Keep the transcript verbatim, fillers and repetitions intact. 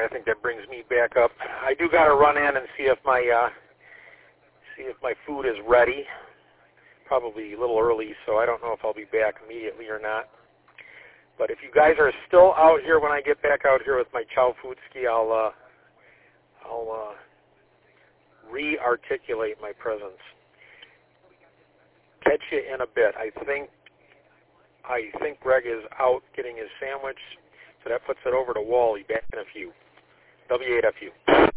I think that brings me back up. I do got to run in and see if my uh, see if my food is ready. Probably a little early, so I don't know if I'll be back immediately or not. But if you guys are still out here when I get back out here with my Chow Foodski, I'll uh, I'll uh, re-articulate my presence. Catch you in a bit. I think I think Greg is out getting his sandwich, so that puts it over to Wally. Back in a few. W eight F U.